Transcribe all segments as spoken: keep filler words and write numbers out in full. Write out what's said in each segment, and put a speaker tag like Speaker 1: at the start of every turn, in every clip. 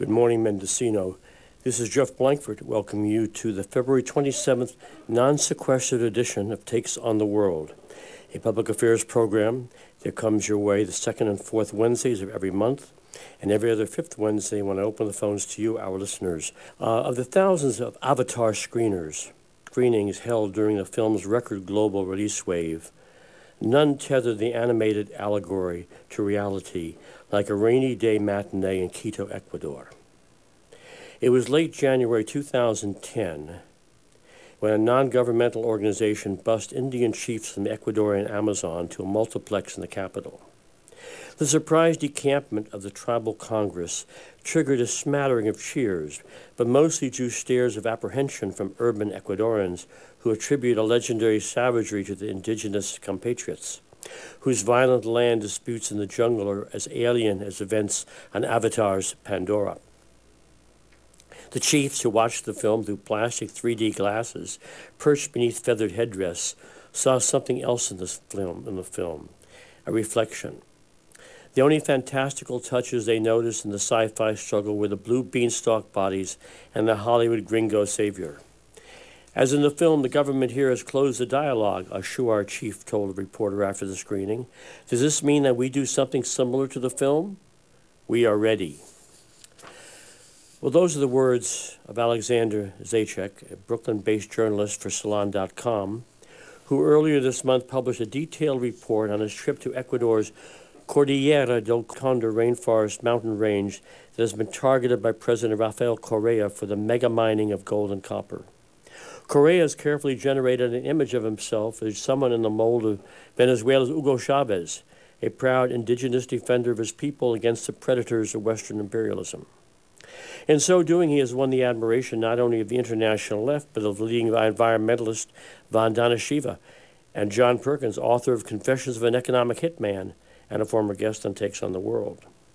Speaker 1: Good morning, Mendocino. This is Jeff Blankford welcoming you to the February twenty-seventh non-sequestered edition of Takes on the World, a public affairs program that comes your way the second and fourth Wednesdays of every month, and every other fifth Wednesday when I open the phones to you, our listeners. Uh, of the thousands of Avatar screeners, screenings held during the film's record global release wave, none tethered the animated allegory to reality like a rainy day matinee in Quito, Ecuador. It was late January two thousand ten when a non-governmental organization bussed Indian chiefs from the Ecuadorian Amazon to a multiplex in the capital. The surprise decampment of the tribal congress triggered a smattering of cheers, but mostly drew stares of apprehension from urban Ecuadorians who attribute a legendary savagery to the indigenous compatriots, whose violent land disputes in the jungle are as alien as events on Avatar's Pandora. The chiefs who watched the film through plastic three D glasses, perched beneath feathered headdress, saw something else in this film, in the film, a reflection. The only fantastical touches they noticed in the sci-fi struggle were the blue beanstalk bodies and the Hollywood gringo savior. As in the film, the government here has closed the dialogue, a Shuar chief told a reporter after the screening. Does this mean that we do something similar to the film? We are ready. Well, those are the words of Alexander Zajac, a Brooklyn-based journalist for Salon dot com, who earlier this month published a detailed report on his trip to Ecuador's Cordillera del Condor rainforest mountain range that has been targeted by President Rafael Correa for the mega mining of gold and copper. Correa has carefully generated an image of himself as someone in the mold of Venezuela's Hugo Chavez, a proud indigenous defender of his people against the predators of Western imperialism. In so doing, he has won the admiration not only of the international left, but of the leading environmentalist Vandana Shiva and John Perkins, author of Confessions of an Economic Hitman and a former guest on Takes on the World.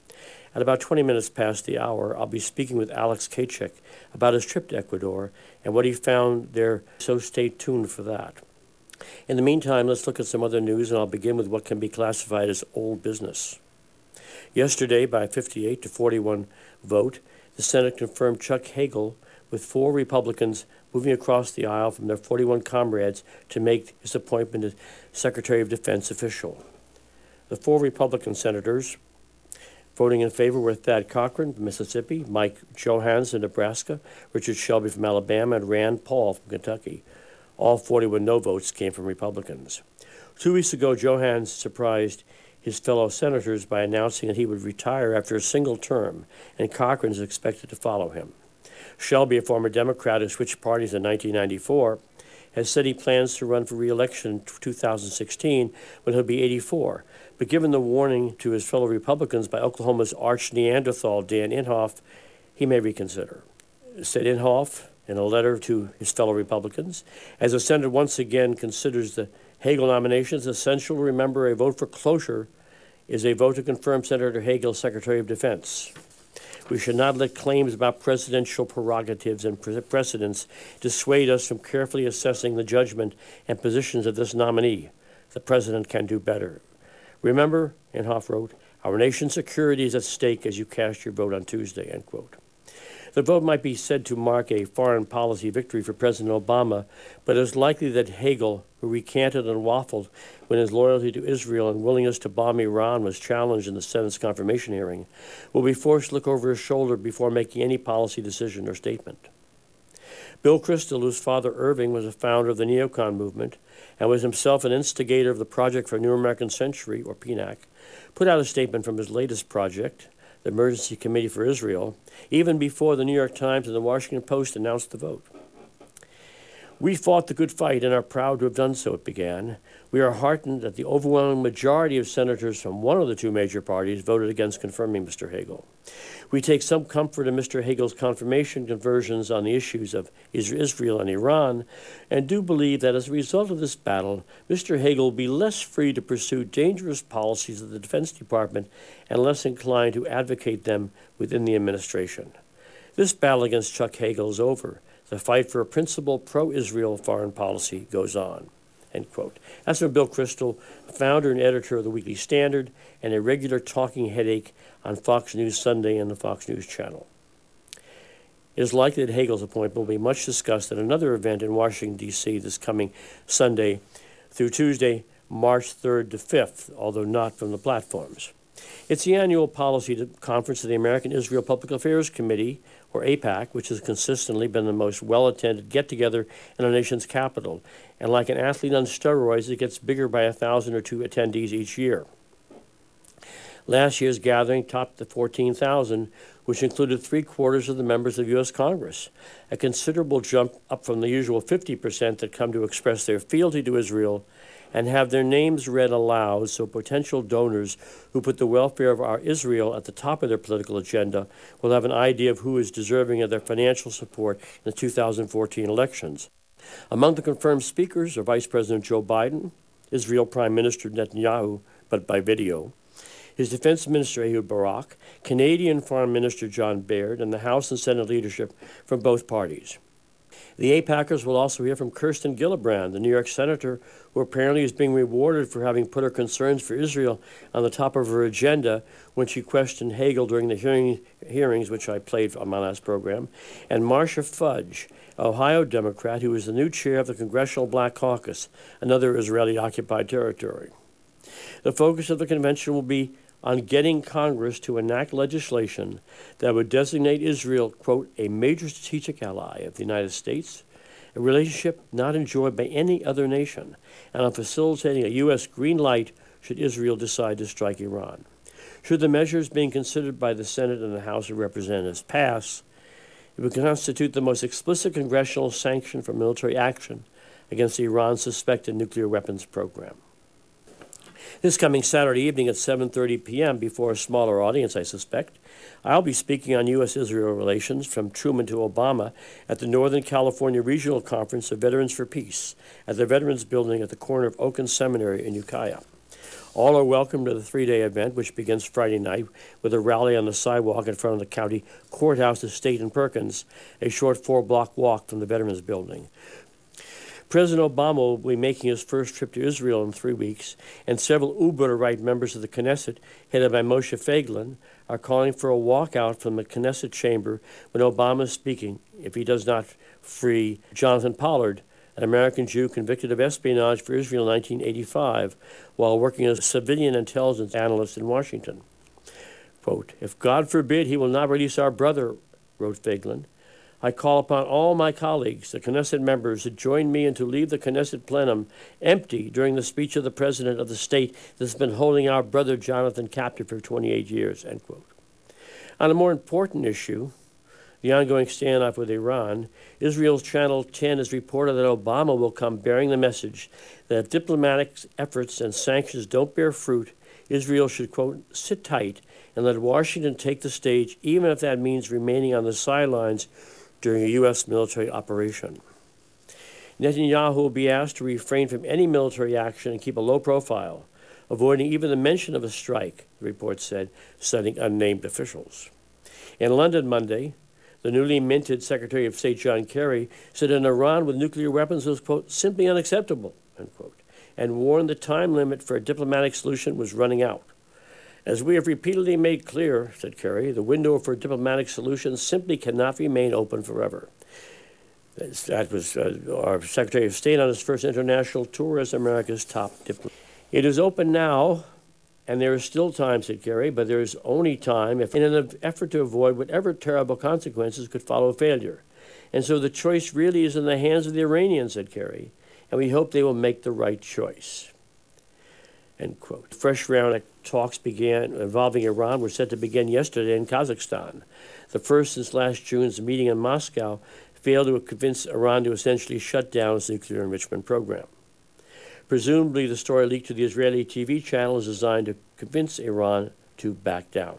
Speaker 1: At about twenty minutes past the hour, I'll be speaking with Alex Zajac about his trip to Ecuador and what he found there, so stay tuned for that. In the meantime, let's look at some other news, and I'll begin with what can be classified as old business. Yesterday, by a fifty-eight to forty-one vote, the Senate confirmed Chuck Hagel, with four Republicans moving across the aisle from their forty-one comrades to make his appointment as Secretary of Defense official. The four Republican senators voting in favor were Thad Cochran from Mississippi, Mike Johanns of Nebraska, Richard Shelby from Alabama, and Rand Paul from Kentucky. All forty-one no votes came from Republicans. Two weeks ago, Johanns surprised his fellow senators by announcing that he would retire after a single term, and Cochran is expected to follow him. Shelby, a former Democrat who switched parties in nineteen ninety-four, has said he plans to run for re-election in two thousand sixteen when he'll be eighty-four. But given the warning to his fellow Republicans by Oklahoma's arch-Neanderthal Dan Inhofe, he may reconsider. Said Inhofe in a letter to his fellow Republicans, as the Senate once again considers the Hagel nomination, it's essential to remember a vote for cloture is a vote to confirm Senator Hagel Secretary of Defense. We should not let claims about presidential prerogatives and precedents dissuade us from carefully assessing the judgment and positions of this nominee. The president can do better. Remember, Inhofe wrote, our nation's security is at stake as you cast your vote on Tuesday, end quote. The vote might be said to mark a foreign policy victory for President Obama, but it is likely that Hagel, who recanted and waffled when his loyalty to Israel and willingness to bomb Iran was challenged in the Senate's confirmation hearing, will be forced to look over his shoulder before making any policy decision or statement. Bill Kristol, whose father Irving was a founder of the neocon movement and was himself an instigator of the Project for a New American Century, or P N A C, put out a statement from his latest project, the Emergency Committee for Israel, even before the New York Times and the Washington Post announced the vote. We fought the good fight and are proud to have done so, it began. We are heartened that the overwhelming majority of senators from one of the two major parties voted against confirming Mister Hagel. We take some comfort in Mister Hagel's confirmation conversions on the issues of Israel and Iran, and do believe that as a result of this battle, Mister Hagel will be less free to pursue dangerous policies of the Defense Department and less inclined to advocate them within the administration. This battle against Chuck Hagel is over. The fight for a principled pro-Israel foreign policy goes on, end quote. That's from Bill Kristol, founder and editor of the Weekly Standard and a regular talking headache on Fox News Sunday and the Fox News Channel. It is likely that Hagel's appointment will be much discussed at another event in Washington, D C this coming Sunday through Tuesday, March third to fifth, although not from the platforms. It's the annual policy conference of the American Israel Public Affairs Committee, or AIPAC, which has consistently been the most well-attended get-together in our nation's capital. And like an athlete on steroids, it gets bigger by a thousand or two attendees each year. Last year's gathering topped the fourteen thousand, which included three-quarters of the members of U S Congress, a considerable jump up from the usual fifty percent that come to express their fealty to Israel and have their names read aloud so potential donors who put the welfare of our Israel at the top of their political agenda will have an idea of who is deserving of their financial support in the two thousand fourteen elections. Among the confirmed speakers are Vice President Joe Biden, Israel Prime Minister Netanyahu, but by video, his Defense Minister Ehud Barak, Canadian Foreign Minister John Baird, and the House and Senate leadership from both parties. The AIPACers will also hear from Kirsten Gillibrand, the New York senator who apparently is being rewarded for having put her concerns for Israel on the top of her agenda when she questioned Hagel during the hearing, hearings, which I played on my last program, and Marcia Fudge, Ohio Democrat, who is the new chair of the Congressional Black Caucus, another Israeli-occupied territory. The focus of the convention will be on getting Congress to enact legislation that would designate Israel, quote, a major strategic ally of the United States, a relationship not enjoyed by any other nation, and on facilitating a U S green light should Israel decide to strike Iran. Should the measures being considered by the Senate and the House of Representatives pass, it would constitute the most explicit congressional sanction for military action against Iran's suspected nuclear weapons program. This coming Saturday evening at seven thirty p.m., before a smaller audience, I suspect, I'll be speaking on U S Israel relations from Truman to Obama at the Northern California Regional Conference of Veterans for Peace at the Veterans Building at the corner of Oak and Seminary in Ukiah. All are welcome to the three-day event, which begins Friday night with a rally on the sidewalk in front of the county courthouse of State and Perkins, a short four-block walk from the Veterans Building. President Obama will be making his first trip to Israel in three weeks, and several Uber-right members of the Knesset, headed by Moshe Feiglin, are calling for a walkout from the Knesset chamber when Obama is speaking, if he does not free Jonathan Pollard, an American Jew convicted of espionage for Israel in nineteen eighty-five while working as a civilian intelligence analyst in Washington. Quote, if God forbid he will not release our brother, wrote Feiglin, I call upon all my colleagues, the Knesset members, to join me and to leave the Knesset plenum empty during the speech of the president of the state that's been holding our brother Jonathan captive for twenty-eight years, end quote. On a more important issue, the ongoing standoff with Iran, Israel's Channel ten has reported that Obama will come bearing the message that if diplomatic efforts and sanctions don't bear fruit, Israel should, quote, sit tight and let Washington take the stage, even if that means remaining on the sidelines during a U S military operation. Netanyahu will be asked to refrain from any military action and keep a low profile, avoiding even the mention of a strike, the report said, citing unnamed officials. In London Monday, the newly minted Secretary of State John Kerry said an Iran with nuclear weapons was, quote, simply unacceptable, unquote, and warned the time limit for a diplomatic solution was running out. As we have repeatedly made clear, said Kerry, the window for diplomatic solutions simply cannot remain open forever. That was uh, our Secretary of State on his first international tour as America's top diplomat. It is open now, and there is still time, said Kerry, but there is only time if in an effort to avoid whatever terrible consequences could follow failure. And so the choice really is in the hands of the Iranians, said Kerry, and we hope they will make the right choice. End quote. Fresh round of talks began involving Iran were set to begin yesterday in Kazakhstan. The first since last June's meeting in Moscow failed to convince Iran to essentially shut down its nuclear enrichment program. Presumably, the story leaked to the Israeli T V channel is designed to convince Iran to back down.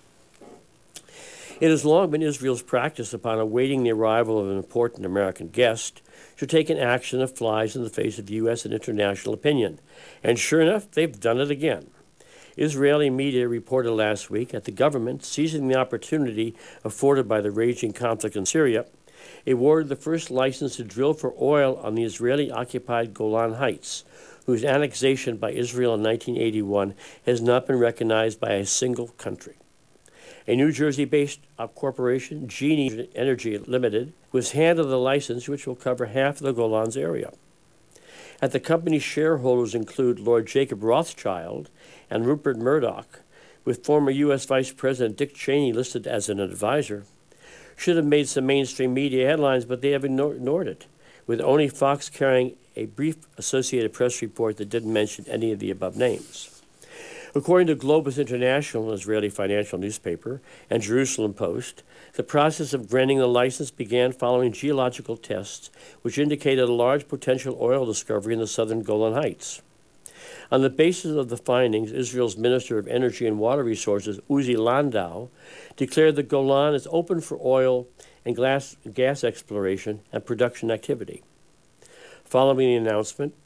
Speaker 1: It has long been Israel's practice, upon awaiting the arrival of an important American guest, to take an action that flies in the face of U S and international opinion. And sure enough, they've done it again. Israeli media reported last week that the government, seizing the opportunity afforded by the raging conflict in Syria, awarded the first license to drill for oil on the Israeli-occupied Golan Heights, whose annexation by Israel in nineteen eighty-one has not been recognized by a single country. A New Jersey-based uh, corporation, Genie Energy Limited, was handed the license which will cover half of the Golan's area. At the company's shareholders include Lord Jacob Rothschild and Rupert Murdoch, with former U S Vice President Dick Cheney listed as an advisor. Should have made some mainstream media headlines, but they have ignored it, with only Fox carrying a brief Associated Press report that didn't mention any of the above names. According to Globus International, an Israeli financial newspaper, and Jerusalem Post, the process of granting the license began following geological tests, which indicated a large potential oil discovery in the southern Golan Heights. On the basis of the findings, Israel's Minister of Energy and Water Resources, Uzi Landau, declared the Golan is open for oil and gas, gas exploration and production activity. Following the announcement,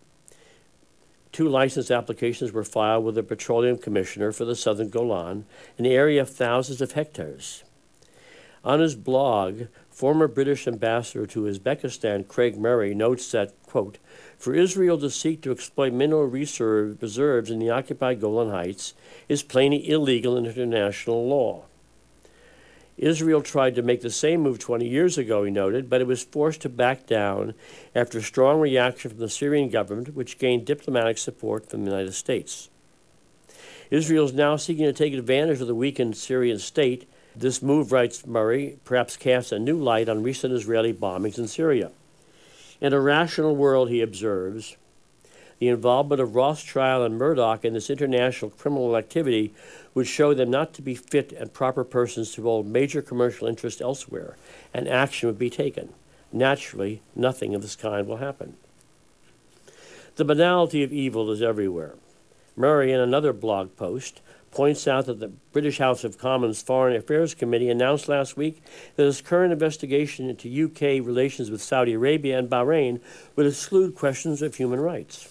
Speaker 1: two license applications were filed with the Petroleum Commissioner for the Southern Golan, an area of thousands of hectares. On his blog, former British ambassador to Uzbekistan, Craig Murray, notes that, quote, for Israel to seek to exploit mineral reserve, reserves in the occupied Golan Heights is plainly illegal in international law. Israel tried to make the same move twenty years ago, he noted, but it was forced to back down after a strong reaction from the Syrian government, which gained diplomatic support from the United States. Israel is now seeking to take advantage of the weakened Syrian state. This move, writes Murray, perhaps casts a new light on recent Israeli bombings in Syria. In a rational world, he observes, the involvement of Rothschild and Murdoch in this international criminal activity would show them not to be fit and proper persons to hold major commercial interests elsewhere, and action would be taken. Naturally, nothing of this kind will happen. The banality of evil is everywhere. Murray, in another blog post, points out that the British House of Commons Foreign Affairs Committee announced last week that its current investigation into U K relations with Saudi Arabia and Bahrain would exclude questions of human rights.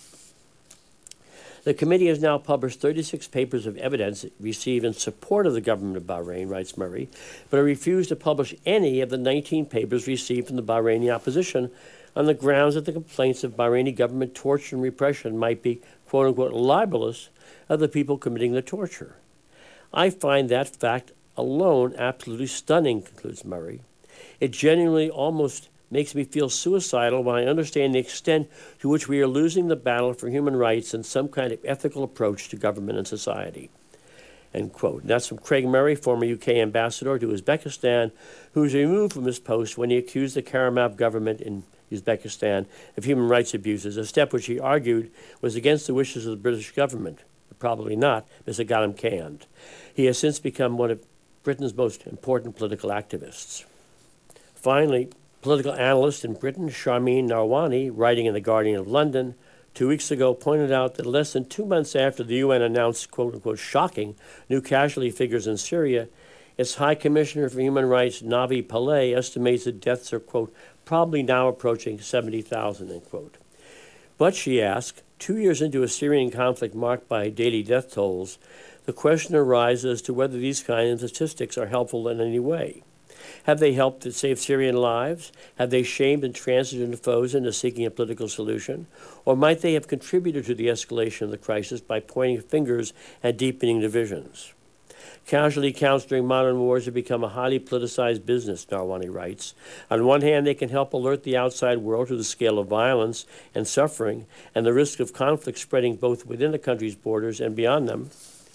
Speaker 1: The committee has now published thirty-six papers of evidence received in support of the government of Bahrain, writes Murray, but it refused to publish any of the nineteen papers received from the Bahraini opposition on the grounds that the complaints of Bahraini government torture and repression might be, quote-unquote, libelous of the people committing the torture. I find that fact alone absolutely stunning, concludes Murray. It genuinely almost makes me feel suicidal when I understand the extent to which we are losing the battle for human rights and some kind of ethical approach to government and society. End quote. And that's from Craig Murray, former U K ambassador to Uzbekistan, who was removed from his post when he accused the Karimov government in Uzbekistan of human rights abuses, a step which he argued was against the wishes of the British government. Probably not, because it got him canned. He has since become one of Britain's most important political activists. Finally, political analyst in Britain, Sharmeen Narwani, writing in The Guardian of London, two weeks ago pointed out that less than two months after the U N announced, quote-unquote, shocking new casualty figures in Syria, its High Commissioner for Human Rights, Navi Pillay, estimates that deaths are, quote, probably now approaching seventy thousand, end quote. But, she asked, two years into a Syrian conflict marked by daily death tolls, the question arises as to whether these kinds of statistics are helpful in any way. Have they helped to save Syrian lives? Have they shamed and transited foes into seeking a political solution? Or might they have contributed to the escalation of the crisis by pointing fingers and deepening divisions? Casualty counts during modern wars have become a highly politicized business, Narwani writes. On one hand, they can help alert the outside world to the scale of violence and suffering and the risk of conflict spreading both within the country's borders and beyond them.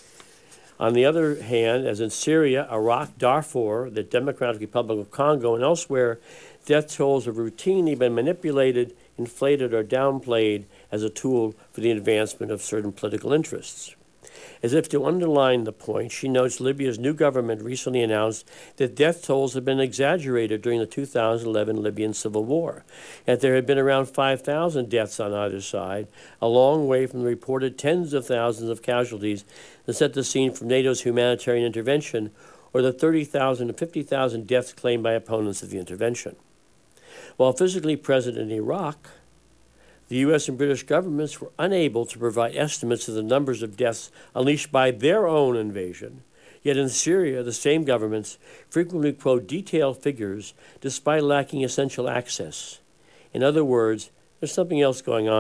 Speaker 1: On the other hand, as in Syria, Iraq, Darfur, the Democratic Republic of Congo, and elsewhere, death tolls have routinely been manipulated, inflated, or downplayed as a tool for the advancement of certain political interests. As if to underline the point, she notes Libya's new government recently announced that death tolls had been exaggerated during the two thousand eleven Libyan civil war, that there had been around five thousand deaths on either side, a long way from the reported tens of thousands of casualties that set the scene for NATO's humanitarian intervention, or the thirty thousand to fifty thousand deaths claimed by opponents of the intervention. While physically present in Iraq, the U S and British governments were unable to provide estimates of the numbers of deaths unleashed by their own invasion. Yet in Syria, the same governments frequently quote detailed figures despite lacking essential access. In other words, there's something else going on.